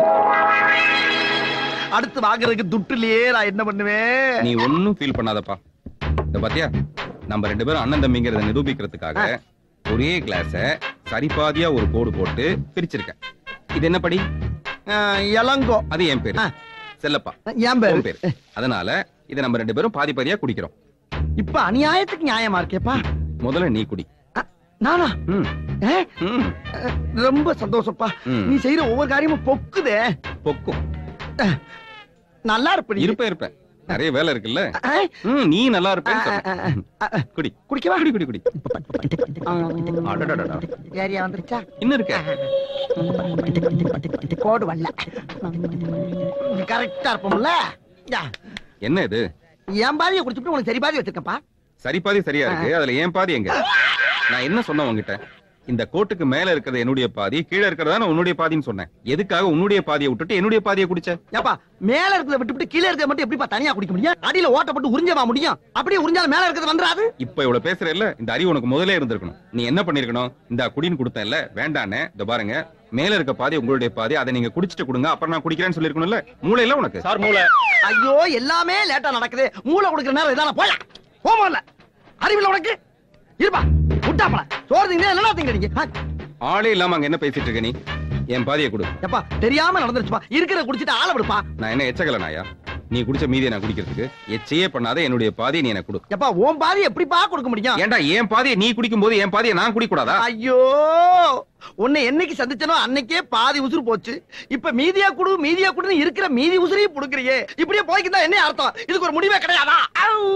அடுத்து வாங்குறதுக்கு துட்டுலயே நான் என்ன பண்ணுவேன்? நீ ஒன்னும் ஃபீல் பண்ணாதப்பா. இந்த பாத்தியா, நம்ம 2 பேரும் அண்ணன் தம்பிங்கிறத நிரூபிக்கிறதுக்காக ஒரே கிளாஸ சரிபாதியா ஒரு கோடு போட்டு பிரிச்சிருக்கேன். இது என்ன படி? இளங்கோ. அது என் பேரு. செல்லப்பா என் பேரு. அதனால இதை நம்ம 2 பேரும் பாதி பாதியா குடிக்கிறோம். இப்ப அநியாயத்துக்கு நியாயமா இருக்கேப்பா. முதல்ல நீ குடி. நானா? ரொம்ப சந்தோஷப்பா. நீ செய்யற ஒவ்வொரு காரியமும் பொக்குதே. பொக்கும். நல்லா இருப்ப நிறைய வேலை இருக்குல்ல. நீ நல்லா இருப்பேன்னு குடி. குடிக்கவா? குடி குடி குடி. ஏரியா வந்துருச்சா? இன்னும் இருக்க கோடு வரல. கரெக்டா இருப்போம்ல. என்ன இது? என் பாதியை குடிச்சுட்டு உனக்கு சரி பாதி வச்சிருக்கப்பா. சரி பாதி சரியா இருக்கு. அதுல ஏன் பாதி எங்க? நான் என்ன சொன்னேன் உங்ககிட்ட? இந்த கோட்டுக்கு மேல இருக்கிறது என்னுடைய பாதி, கீழே இருக்கிறதா உன்னுடைய பாதின்னு சொன்னேன். எதுக்காக உன்னுடைய பாதியை விட்டுட்டு என்னுடைய பாதியை குடிச்ச? ஏப்பா, மேல இருக்கிறத விட்டுட்டு கீழே இருக்கிறத மட்டும் எப்படிப்பா தனியா குடிக்க முடியும்? அடியில ஓட்டப்பட்டு உறிஞ்சவா முடியும்? அப்படியே உறிஞ்சாலும் மேல இருக்கிறது வந்துராது. இப்ப இவ்வளவு பேசுற இல்ல, இந்த அறிவு உனக்கு முதல்ல இருந்திருக்கணும். நீ என்ன பண்ணிருக்கணும்? இந்த குடின்னு கொடுத்தேன்ல, வேண்டானே. இந்த பாருங்க, மேல இருக்க பாதி உங்களுடைய பாதி, அதை நீங்க குடிச்சிட்டு கொடுங்க, அப்புறம் நான் குடிக்கிறேன்னு சொல்லிருக்கணும்ல. மூளை இல்ல உனக்கு? சார் மூளை. ஐயோ, எல்லாமே லேட்டா நடக்குது. மூளை கொடுக்கிற நேரம் இதான. போயா போமல்ல. அறிவில்ல உனக்கு? இருப்பா முட்டாப்பல. சோறு திங்க என்னடா திங்கறீங்க? ஆளே இல்லாம அங்க என்ன பேசிட்டு இருக்க நீ? என் பாதியை கொடு. எப்பா, தெரியாம நடந்துருச்சுப்பா. இருக்கிற குடிச்சிட்டு ஆள விடுப்பா. நான் என்ன எச்சகல நாயா? நீ குடிச்ச மீதியை நான் குடிக்கிறதுக்கு எச்சையே பண்ணாத. என்னுடைய பாதியை நீ எனக்கு கொடு. எப்பா, உன் பாதி எப்படிப்பா கொடுக்க முடியும்? ஏன்டா என் பாதியை நீ குடிக்கும் போது என் பாதியை நான் குடிக்க கூடாதா? ஐயோ, உன்னை என்னைக்கு சந்திச்சனோ அன்னைக்கே பாதி உசுறு போச்சு. இப்ப மீதியா குடு மீதியா குடுன்னு இருக்கிற மீதி உசுரையும் புடுக்குறியே. இப்படியே போய்க்குதா என்ன அர்த்தம்? இதுக்கு ஒரு முடிவே கிடையாதா?